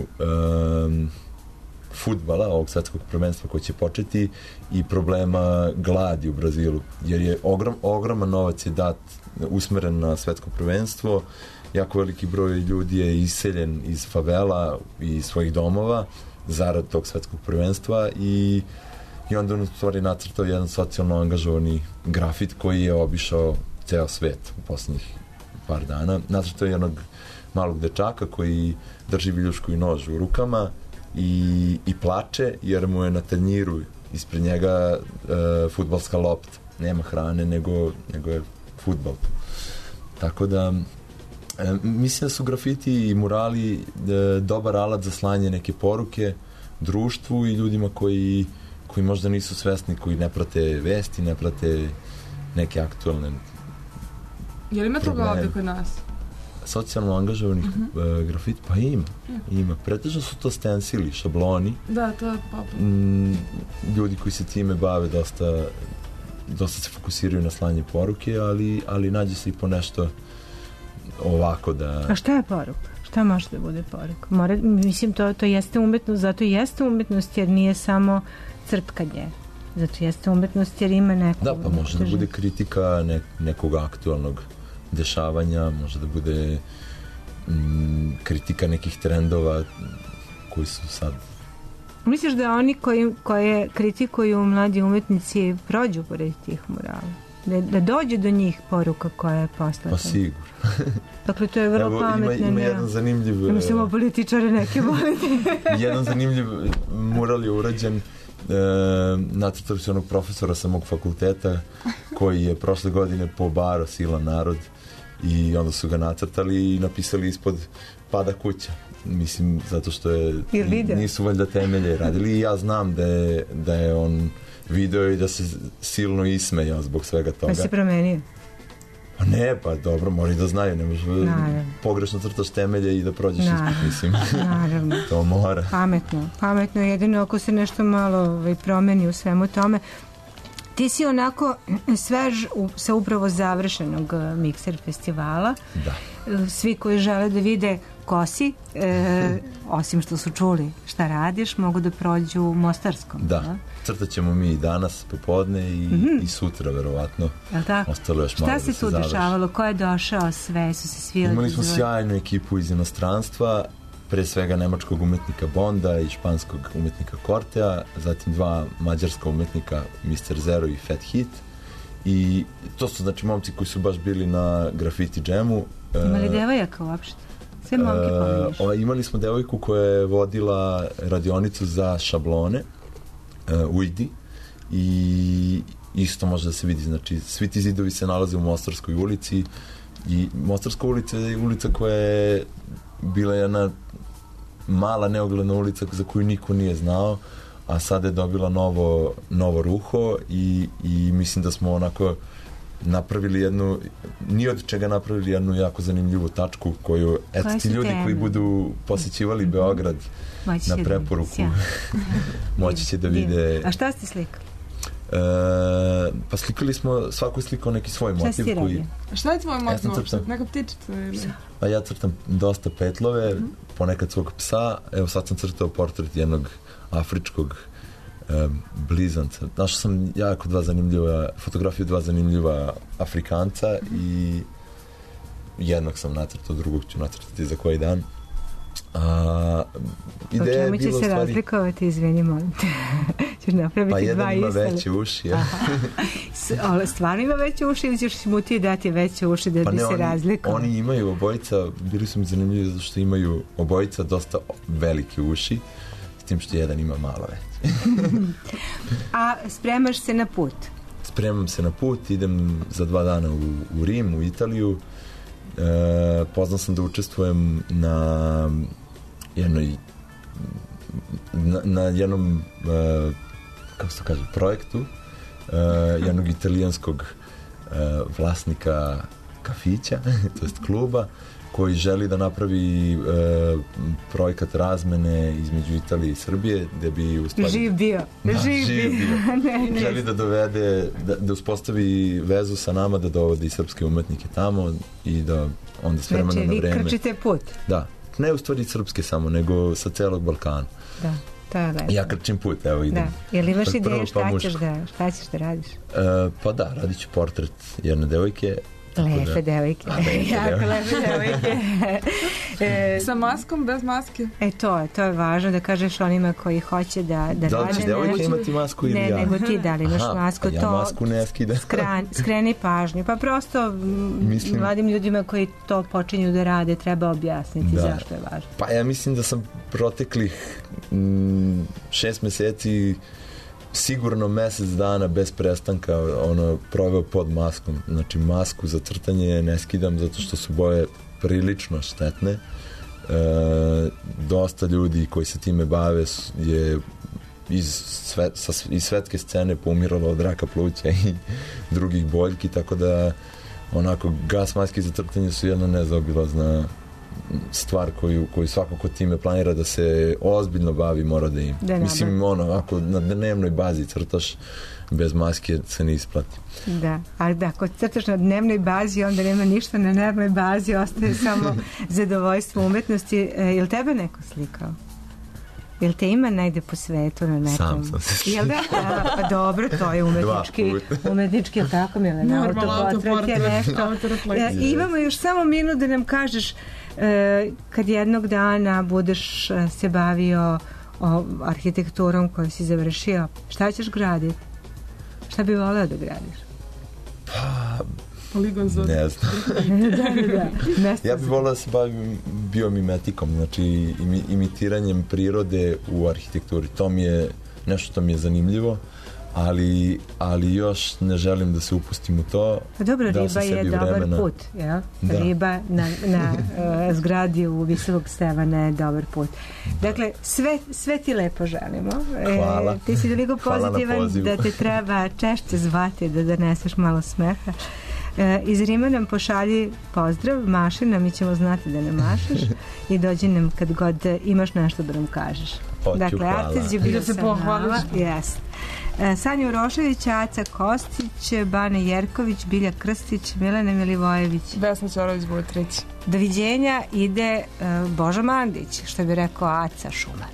G: fudbala, ovog svetskog prvenstva koji će početi i problema gladi u Brazilu, jer je ogroman novac je dat, usmeren na svetsko prvenstvo, jako veliki broj ljudi je iseljen iz favela i svojih domova zarad tog svetskog prvenstva i onda on u stvari nacrtao jedan socijalno angažovani grafit koji je obišao ceo svet u poslednjih par dana. Nacrtao je jednog malog dečaka koji drži viljušku i nož u rukama i plače jer mu je na tanjiru ispred njega fudbalska lopta. Nema hrane, nego je fudbal. Tako da mislim da su grafiti i murali dobar alat za slanje neke poruke društvu i ljudima koji možda nisu svesni, koji ne prate vesti, ne prate neke aktualne
F: Je li ima toga ovdje kod nas?
G: Socijalno angažovanih grafita? Pa ima. Pretežno su to stensili, šabloni.
F: Da, to je popularno.
G: Ljudi koji se time bave dosta se fokusiraju na slanje poruke, ali nađe se i po nešto ovako da...
E: A šta je poruka? Šta može da bude poruka? Mislim, to jeste umetnost, zato jeste umetnost jer nije samo crtkanje. Zato jeste umetnost jer ima neku...
G: Da, pa može da bude kritika nekog aktualnog dešavanja, može da bude kritika nekih trendova koji su sad.
E: Misliš da oni koje kritikuju mladi umetnici prođu pored tih murala? Da dođe do njih poruka koja je poslata?
G: Pa sigurno.
E: Dakle, to je vrlo pametno.
G: Ima jedan zanimljiv...
E: Ima samo političare neke voliti.
G: Jedan zanimljiv mural je urađen nacrtali su onog profesora sa mog fakulteta koji je prošle godine pobaro silan narod i onda su ga nacrtali i napisali ispod pada kuća. Mislim, zato što nisu valjda temelje radili i ja znam da je on video i da se silno ismejao zbog svega toga.
E: Pa si promenio?
G: Pa ne, pa dobro, mora i da znaju, ne može pogrešno crtaš temelje i da prođeš ispod, mislim.
E: Naravno.
G: To mora.
E: Pametno, jedino ako se nešto malo promeni u svemu tome. Ti si onako svež sa upravo završenog Mikser festivala.
G: Da.
E: Svi koji žele da vide ko si, osim što su čuli šta radiš, mogu da prođu u Mostarskom.
G: Da, crtat ćemo mi i danas popodne i sutra verovatno. Ostalo još malo da se završi.
E: Šta se tu dešavalo? Ko je došao sve? Su se svi
G: imali smo sjajnu ekipu iz inostranstva, pre svega nemačkog umetnika Bonda i španskog umetnika Kortea, zatim dva mađarska umetnika Mr. Zero i Fat Hit. I to su znači momci koji su baš bili na Graffiti Jamu.
E: Imali devojaka uopšte? Sve momke pominješ?
G: Imali smo devojku koja je vodila radionicu za šablone u ID i isto može da se vidi, znači svi ti zidovi se nalaze u Mostarskoj ulici i Mostarska ulica je ulica koja je bila jedna mala neogledna ulica za koju niko nije znao, a sada je dobila novo ruho i mislim da smo onako napravili jednu, ni od čega napravili jednu jako zanimljivu tačku koju, eto ti ljudi koji budu posjećivali Beograd na preporuku moći će da vide.
E: A šta ste slikali?
G: Pa slikali smo, svako je slikao neki svoj motiv.
E: Šta si radio?
F: Šta je tvoj motiv? Neka ptičica ili?
G: Pa ja crtam dosta petlove, ponekad svog psa. Evo sad sam crtao portret jednog afričkog blizanca. Našao sam jako fotografiju dva zanimljiva Afrikanca i jednog sam nacrtao, drugog ću nacrtati za koji dan.
E: Po čemu će se razlikovati, izvini, molim te? Ćeš napraviti dva
G: jedan ima veće uši.
E: Stvarno ima veće uši ili ćeš mu ti dati veće uši da bi se razlikovali?
G: Oni imaju obojica, bili su mi zanimljivi zato što imaju obojica dosta velike uši, s tim što jedan ima malo veće.
E: A spremaš se na put?
G: Spremam se na put, idem za 2 dana u Rim, u Italiju. Poznao sam da učestvujem na jednom kako se to kaže, projektu jednog italijanskog vlasnika kafića, to jest kluba, koji želi da napravi projekat razmene između Italije i Srbije, gde bi u stvari...
E: Živ bio.
G: Želi da dovede, da uspostavi vezu sa nama, da dovodi srpske umetnike tamo i da onda s vremena na vreme...
E: Znači, vi krčite put.
G: Da. Ne u stvari srpske samo, nego sa celog Balkana.
E: Da, to je lepo.
G: Ja krčim put, evo idem.
E: Da. Jel imaš ideju šta ćeš da radiš?
G: Pa da, radit ću portret jedne devojke.
E: Lepe devojke. Jako lepe devojke.
F: Sa maskom, bez maske?
E: To je važno da kažeš onima koji hoće da rade.
G: Da li će devojke imati masku ili ja?
E: Ne, nego ti da li imaš masku.
G: Ja masku ne skidam.
E: Skreni pažnju. Pa prosto mladim ljudima koji to počinju da rade treba objasniti zašto je važno.
G: Pa ja mislim da sam proteklih 6 meseci sigurno mesec dana bez prestanka proveo pod maskom. Znači masku za crtanje ne skidam zato što su boje prilično štetne. Dosta ljudi koji se time bave je iz svetske scene poumiralo od raka pluća i drugih boljki, tako da onako gas maske za crtanje su jedna nezaobilazna stvar koju svako ko time planira da se ozbiljno bavi mora da ima. Mislim, ako na dnevnoj bazi crtaš bez maske se ne isplati.
E: Da, ali da, ako crtaš na dnevnoj bazi onda nema ništa na dnevnoj bazi, ostaje samo zadovoljstvo umetnosti. Je li tebe neko slikao? Jel te ima negde po svetu na nekom?
G: Sam se slikao.
E: Pa dobro, to je umetnički, jel tako, Milena?
F: Autoportret je nešto.
E: Imamo još samo minut da nam kažeš Kad jednog dana budeš se bavio arhitekturom koju si završio, šta ćeš graditi? Šta bi voleo da gradiš?
F: Poligon za...
G: Ne znam. Ja bih voleo da se bavim biomimetikom, znači imitiranjem prirode u arhitekturi. To mi je nešto što mi je zanimljivo, ali još ne želim da se upustim u to.
E: Pa dobro, riba je dobar put, jel? Da. Riba na zgradi u Visokog Stevana je dobar put. Dakle, sve ti lepo želimo.
G: Hvala.
E: Ti si toliko pozitivan da te treba češće zvati da doneseš malo smeha. Iz Rima nam pošalji pozdrav, maši nam, mi ćemo znati da ne mašeš i dođi nam kad god imaš nešto da nam kažeš. Dakle, Artez je bio sa nama. Sanja Urošević, Aca Kostić, Bane Jerković, Bilja Krstić, Milena Milivojević,
F: Vesna Ćorović-Butrić.
E: Doviđenja ide Boža Mandić, što bi rekao Aca Šumar.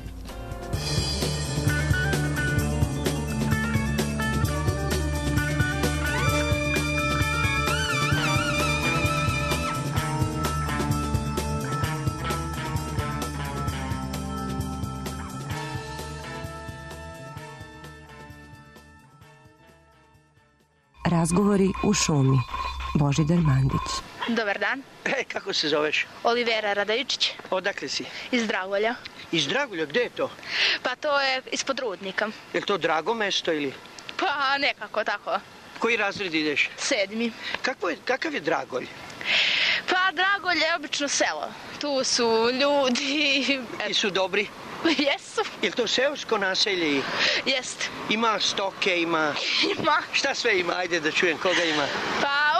C: Razgovori u šumi. Božidar Mandić.
D: Dobar dan.
H: Kako se zoveš?
D: Olivera Radajičić.
H: Odakle si?
D: Iz Dragolja.
H: Iz Dragolja? Gde je to?
D: Pa to je ispod Rudnika.
H: Je li to drago mesto ili?
D: Pa nekako tako.
H: Koji razred ideš?
D: 7.
H: Kakav je Dragolj?
D: Pa Dragolj je obično selo. Tu su ljudi...
H: I su dobri?
D: Jesu.
H: Je li to seosko naselje?
D: Jest.
H: Ima stoke, ima...
D: Ima.
H: Šta sve ima? Ajde da čujem koga ima.
D: Pa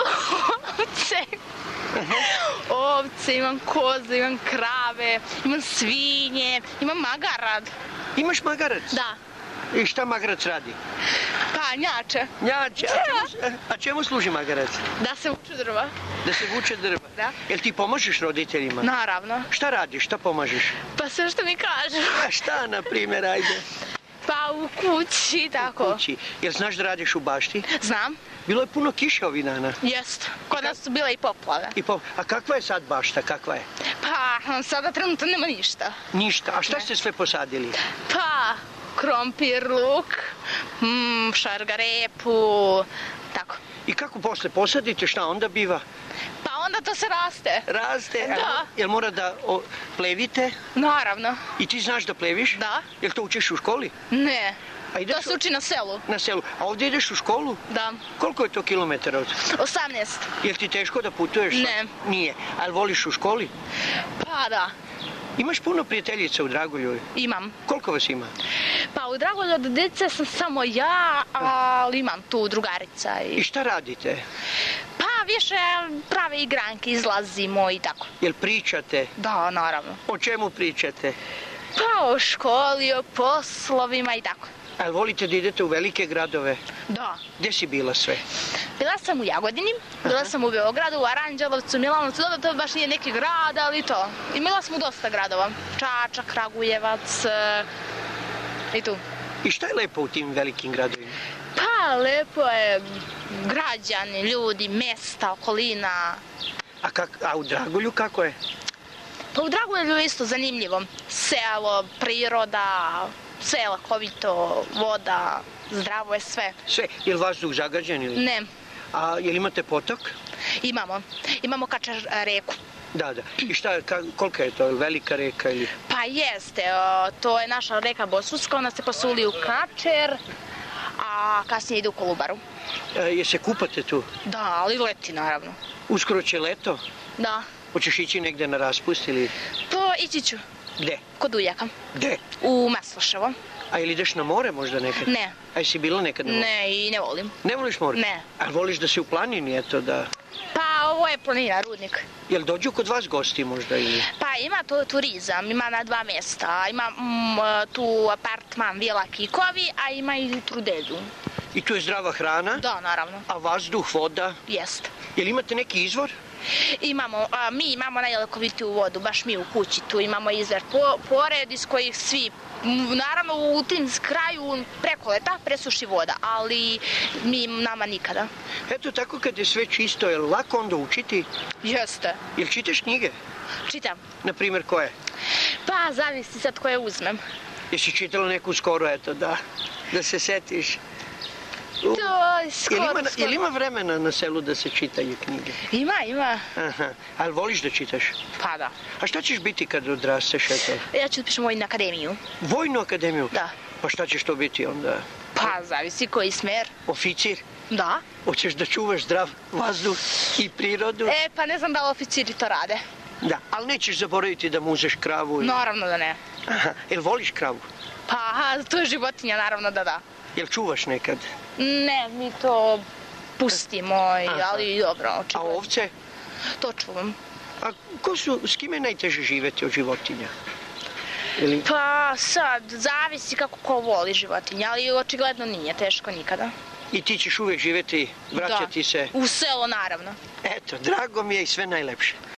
D: ovce, imam koze, imam krave, imam svinje, imam magarad.
H: Imaš magarac?
D: Da.
H: I šta magarac radi?
D: Pa njače.
H: Njače? A čemu služi magarac?
D: Da se vuče drva.
H: Da se vuče drva?
D: Da.
H: Jel ti pomažeš roditeljima?
D: Naravno.
H: Šta radiš, šta pomažeš?
D: Pa sve što mi kažu.
H: A šta, na primjer, ajde?
D: Pa u kući, tako.
H: U kući. Jel znaš da radiš u bašti?
D: Znam.
H: Bilo je puno kiše ovih dana.
D: Jest. Kod nas su bile i poplave.
H: A kakva je sad bašta, kakva je?
D: Pa, sada trenutno nema ništa.
H: Ništa? A šta ste sve posadili?
D: Pa, krompir, luk, šargarepu, tako.
H: I kako posle posadite, šta onda biva?
D: Pa onda to se raste.
H: Raste?
D: Da.
H: Jel mora da plevite?
D: Naravno.
H: I ti znaš da pleviš?
D: Da.
H: Jel to učiš u školi?
D: Ne. To se uči na selu.
H: Na selu. A ovdje ideš u školu?
D: Da.
H: Koliko je to kilometara od?
D: 18.
H: Jel ti teško da putuješ?
D: Ne.
H: Nije. Ali voliš u školi?
D: Pa da.
H: Imaš puno prijateljica u Dragolju?
D: Imam.
H: Koliko vas ima?
D: Pa u Dragolju od djece sam samo ja, ali imam tu drugarica.
H: I šta radite?
D: Pa više prave igranke, izlazimo i tako.
H: Jel pričate?
D: Da, naravno.
H: O čemu pričate?
D: Pa o školi, o poslovima i tako.
H: A volite da idete u velike gradove?
D: Da.
H: Gdje si bila sve?
D: Bila sam u Jagodini, bila sam u Beogradu, u Aranđelovcu, Milanovcu, to baš nije neki grad, ali to. Imala sam u dosta gradova. Čačak, Kragujevac i tu.
H: I šta je lepo u tim velikim gradovima?
D: Pa lepo je građani, ljudi, mesta, okolina.
H: A u Dragolju kako je?
D: Pa u Dragolju je isto zanimljivo. Selo, priroda, sve lakovito, voda, zdravo je sve.
H: Sve? Je li vazduh zagađen ili?
D: Ne.
H: A je li imate potok?
D: Imamo. Imamo Kačar reku.
H: Da. I šta, kolika je to? Velika reka ili?
D: Pa jeste. To je naša reka Bosutska. Ona se posuli u Kačer, a kasnije ide u Kolubaru.
H: Je se kupate tu?
D: Da, ali leti naravno.
H: Uskoro će leto?
D: Da.
H: Hoćeš ići negde na raspust ili?
D: To ići ću.
H: Gde?
D: Kod ujaka.
H: Gde?
D: U Masloševo.
H: A ili ideš na more možda nekad?
D: Ne.
H: A jesi bila nekad na more?
D: Ne, i ne volim.
H: Ne voliš more?
D: Ne.
H: A voliš da si u planini, eto da...
D: Pa ovo je planina, Rudnik.
H: Jel dođu kod vas gosti možda ili?
D: Pa ima to turizam, ima na 2 mjesta. Ima tu apartman Vila Kikovi, a ima i Trudezu.
H: I tu je zdrava hrana?
D: Da, naravno.
H: A vazduh, voda?
D: Jest.
H: Jel imate neki izvor?
D: Imamo, mi imamo najlekovitiju vodu, baš mi u kući tu imamo izvor pored iz kojih svi, naravno u tim kraju preko leta presuši voda, ali nama nikada.
H: Eto tako kad je sve čisto, je li lako onda učiti?
D: Jeste.
H: Jel čitaš knjige?
D: Čitam.
H: Na primjer, koje?
D: Pa, zavisi sad koje uzmem.
H: Jesi čitala neku skoro, eto, da se setiš? Jel ima vremena na selu da se čitaju knjige?
D: Ima.
H: Aha, ali voliš da čitaš?
D: Pa da.
H: A šta ćeš biti kad odrasteš, eto?
D: Ja ću da pišem Vojnu akademiju.
H: Vojnu akademiju?
D: Da.
H: Pa šta ćeš to biti onda?
D: Pa, zavisi koji smer.
H: Oficir?
D: Da.
H: Hoćeš da čuvaš zdrav vazduh i prirodu?
D: Pa ne znam da li oficiri to rade.
H: Da, ali nećeš zaboraviti da muzeš kravu?
D: Naravno da ne.
H: Aha, jel voliš kravu?
D: Pa, to je životinja, naravno da.
H: Jel čuvaš nekad?
D: Ne, mi to pustimo, ali dobro.
H: A ovce?
D: To čuvam.
H: A s kime je najteže živeti od životinja?
D: Pa sad, zavisi kako ko voli životinja, ali očigledno nije teško nikada.
H: I ti ćeš uvijek živjeti, vraćati se?
D: U selo, naravno.
H: Eto, drago mi je i sve najlepše.